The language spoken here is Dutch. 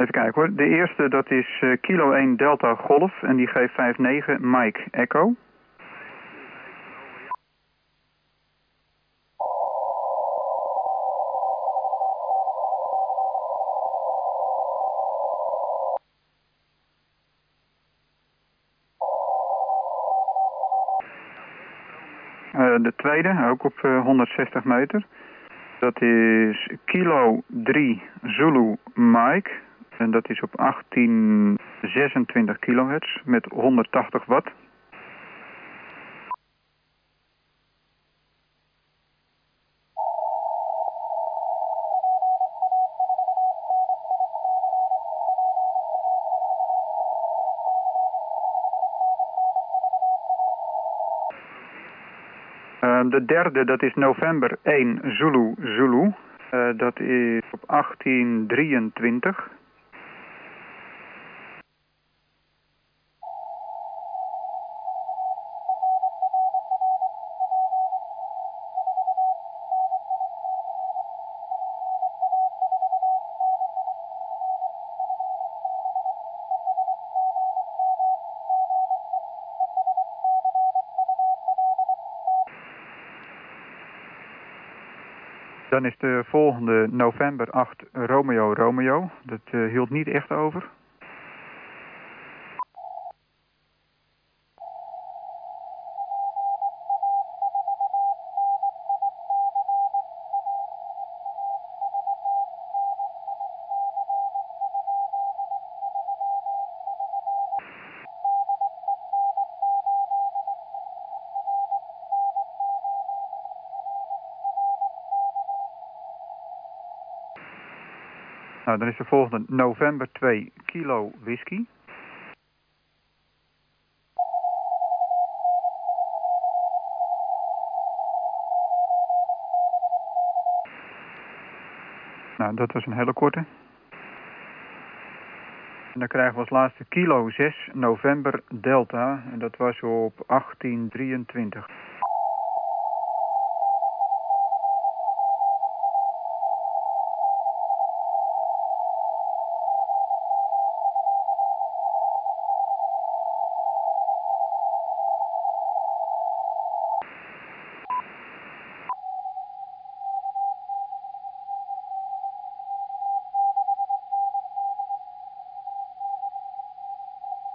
Even kijken hoor. De eerste dat is kilo 1 Delta Golf en die geeft 5-9 Mike Echo. De tweede, ook op 160 meter. Dat is kilo 3 Zulu Mike. En dat is op 1826 kilohertz met 180 watt. De derde, dat is november 1 Zulu Zulu. Dat is op 1823. Dan is de volgende november 8 Romeo Romeo. Dat hield niet echt over. Nou, dan is de volgende november 2 kilo whisky. Nou, dat was een hele korte. En dan krijgen we als laatste kilo 6 november Delta. En dat was op 1823.